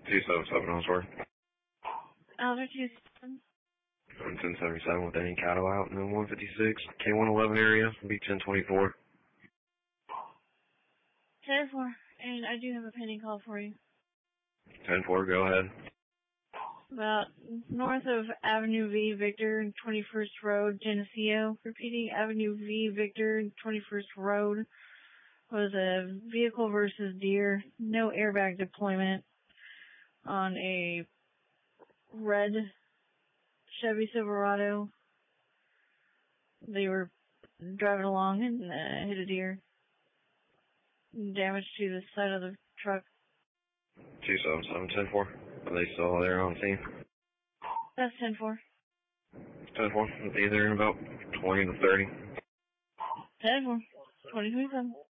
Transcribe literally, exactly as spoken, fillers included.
two seven seven Ellsworth. Alder two seven. ten seventy-seven with any cattle out in the one fifty-six, K one eleven area, B ten twenty-four. ten four, and I do have a pending call for you. ten four, go ahead. About north of Avenue V, Victor, twenty-first Road, Geneseo. Repeating, Avenue V, Victor, twenty-first Road. Was a vehicle versus deer, no airbag deployment on a red Chevy Silverado. They were driving along and uh, hit a deer. Damage to the side of the truck. two seven seven, ten four. Are they still there on scene? That's ten four. ten four. They'll be there in about twenty to thirty. ten four. twenty twenty-seven.